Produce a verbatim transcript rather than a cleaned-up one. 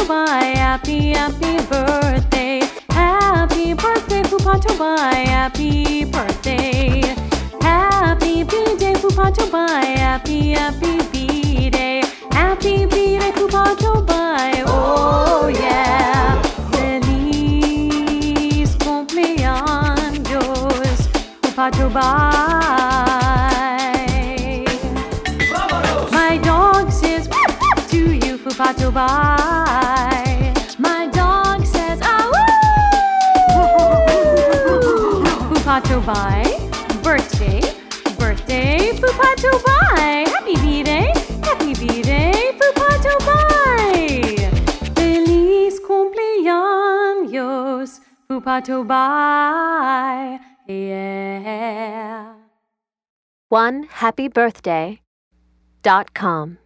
Bai, happy, happy birthday. Happy birthday, Pupato Bai, happy birthday. Happy B-Day, Pupato Bai, happy, happy B-Day. Happy B-Day, Pupato Bai, oh yeah. Feliz cumpleaños, Pupato Bai. My dog says to you, Pupato Bai. My dog says, ah woo! Pupato Bai, birthday, birthday, Pupato Bai. Happy B-Day, happy B-Day, Pupato Bai. Feliz cumpleaños, Pupato Bai, yeah. one happy birthday dot com